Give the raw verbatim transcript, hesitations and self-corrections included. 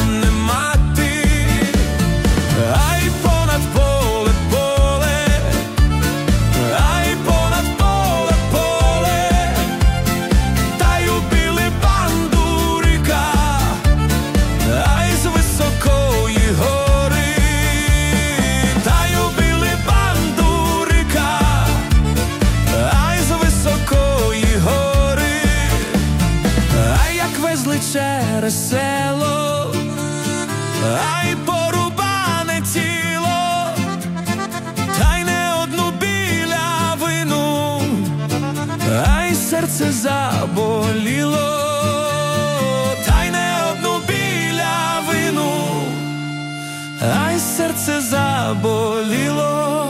не мати. Ай, понад поле, поле, ай, понад поле, поле, та й убили бандурика, ай, з високої гори, та й убили бандурика, ай, з високої гори. Ай, як везли через село, ай, порубане тіло, та й не одну білявину, ай, серце заболіло, та й не одну білявину, ай, серце заболіло.